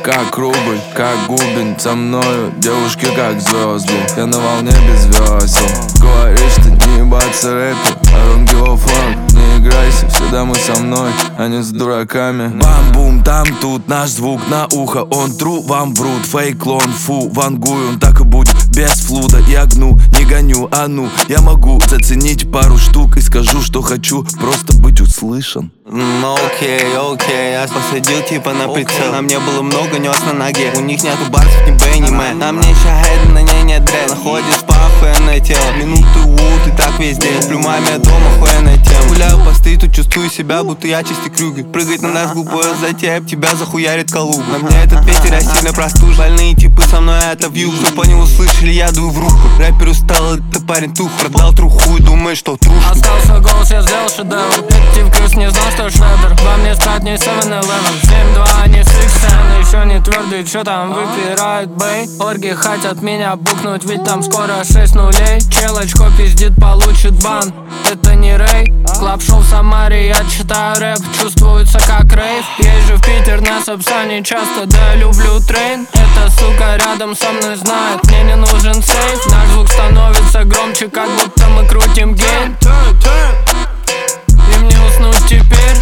как рубль, как губин. Со мною девушки как звезды. Я на волне без весел. Говоришь, ты не ебаться рэпе, I don't give a fuck. Не играйся, всегда мы со мной, а не с дураками. Бам-бум, там тут наш звук на ухо. Он true, вам врут, фейк, клон, фу. Вангую, он так и будет, без флуда. Я гну, не гоню, а ну. Я могу заценить пару штук и скажу, что хочу просто быть услышан. Окей, я посадил типа на прицел. На мне было много нес на ноге. У них нету барсов, ни Бэй, ни Мэ. На мне ща на ней нет дред. Находишь по охуенное тело. Минуты и так весь день. Сплю маме дома, охуенная тема. Гуляю по стриту, чувствую себя, будто я чистый Крюгер. Прыгать на нас глупое затея, тебя захуярит Калуга. На мне этот ветер, я сильно простужен. Больные типы со мной, это вью. Кто по нему услышали, я дую в руку. Рэпер устал, это парень тух. Продал труху и думает, что трушный. Остался голос, я сделал шедевр. Детектив Крюс не знал, что шредер. Во мне стать не 7-11, 7-2, а не 6-10. Еще не твердый, что там выпирает бэй. Орги хотят меня букнуть, ведь там скоро 6 нулей. Челочко пиздит, получит бан, это не Рэй. Клаб-шоу в Самаре, я читаю рэп, чувствуется как рейв. Езжу в Питер на Сапсане часто, да люблю трейн. Эта сука рядом со мной знает, мне не нужен сейф. Наш звук становится громче, как будто мы крутим гейм. Им не уснуть теперь.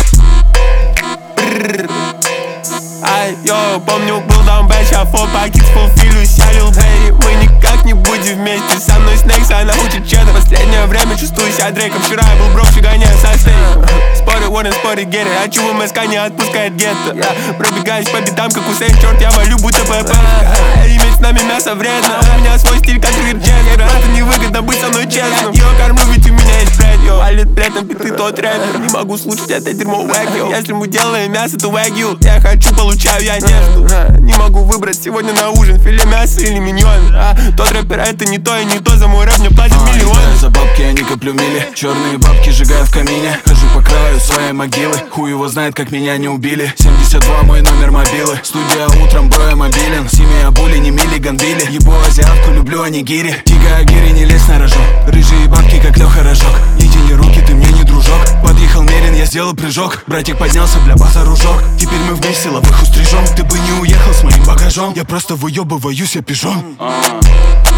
Ай, йо, помню, был даунбэч, а фо пакет фулфилю, сялил Бэри. Мы никак не будем вместе, со мной Снейкс, она учит чедо. Последнее время чувствую себя Дрейком. Вчера я был брок, фигоняю со стейком. Споры, Уоррен, споры, Герри. А чего МСК не отпускает гетто? Я пробегаюсь по битам, как Усейн, черт, я валю, будто ПП. Иметь с нами мясо вредно. У меня свой стиль, как Рик Дженнер. Это невыгодно быть со мной честным. Ее кормлю, ведь у меня есть бред, йо. Валит бредом, ты тот рэпер. Не могу слушать это дерьмо вэк, йо. Если мы делаем мясо, то вэгю. Я хочу, получаю, я не жду. Не могу выбрать сегодня на ужин филе мяса или миньон. Тот рэпер, это не то и не то. За мой рэп мне платят миллион. За бабки я не коплю мили. Черные бабки сжигаю в камине. Хожу по краю своей могилы. Хуй его знает, как меня не убили. 72 мой номер мобилы. Студия утром, броя мобилен. Семья були, не мили, гандили. Ебу азиатку, люблю анигири. Тига агири, не лезь на рожок. Рыжие бабки, как Леха Рожок. Не тяни руки, ты мне не дружок. Подъехал Мерин, я сделал прыжок. Братик поднялся, бля, база ружок. Теперь мы вместе лобых устрижем. Ты бы не уехал с моим багажом. Я просто выебываюсь, я пижон.